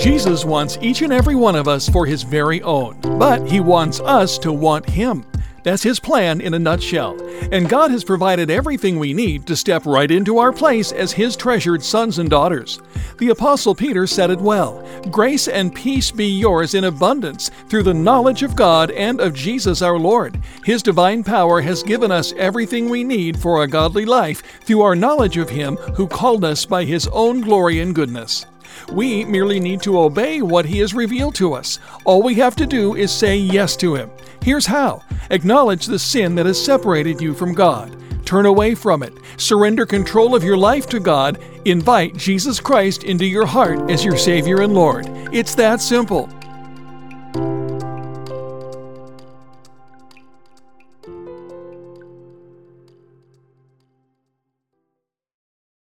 Jesus wants each and every one of us for His very own, but He wants us to want Him. That's His plan in a nutshell. And God has provided everything we need to step right into our place as His treasured sons and daughters. The Apostle Peter said it well, "Grace and peace be yours in abundance through the knowledge of God and of Jesus our Lord. His divine power has given us everything we need for a godly life through our knowledge of Him who called us by His own glory and goodness." We merely need to obey what He has revealed to us. All we have to do is say yes to Him. Here's how. Acknowledge the sin that has separated you from God. Turn away from it. Surrender control of your life to God. Invite Jesus Christ into your heart as your Savior and Lord. It's that simple.